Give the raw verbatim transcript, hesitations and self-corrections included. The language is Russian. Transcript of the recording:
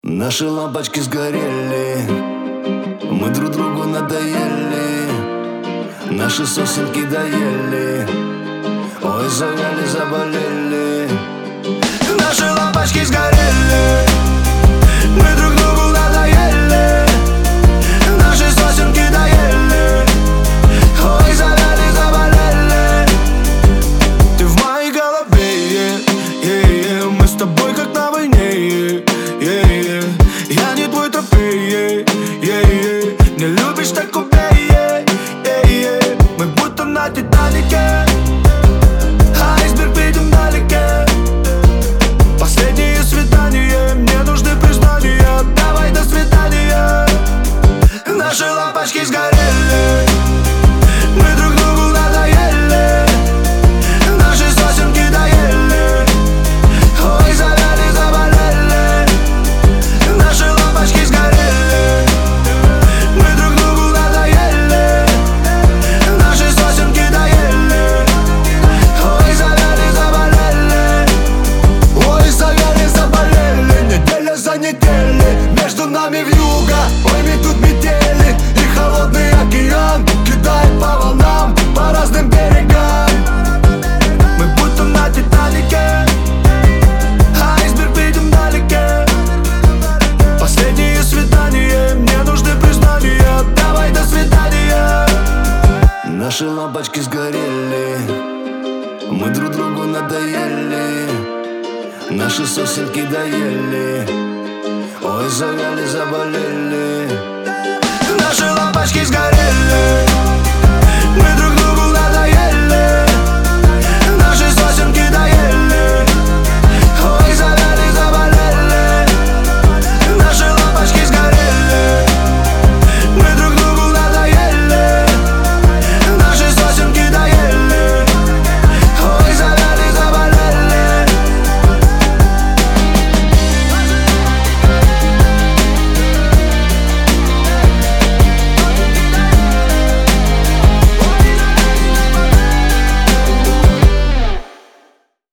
Наши лампочки сгорели, мы друг другу надоели, наши сосенки доели, ой, завяли, заболели. Наши лампочки сгорели, мы друг другу надоели, наши сосенки доели, ой, завяли, заболели. Ты в моей голове, yeah, yeah. Мы с тобой как на войне, yeah, yeah. Я не твой трофей, yeah, yeah. Не любишь, так убей, yeah, yeah. Мы будто на Титанике, айсберг видим вдалеке. Последнее свидание, мне нужны признания, давай до свидания. Наши лампочки сгорели, мы друг другу надоели, наши сосенки доели, ой, завяли, заболели. Наши лампочки сгорели, мы друг другу надоели, наши сосенки доели, ой, завяли, заболели. Ой, завяли, заболели, неделя за неделей, между нами вьюга, ой, мы тут метели. И холодный океан кидает по волнам, по разным берегам. Мы будто на Титанике, айсберг видим вдалеке. Последнее свидание, мне нужны признания, давай до свидания. Наши лампочки сгорели, мы друг другу надоели, наши сосенки доели, ой, завяли, заболели. Наши лампочки сгорели, мы друг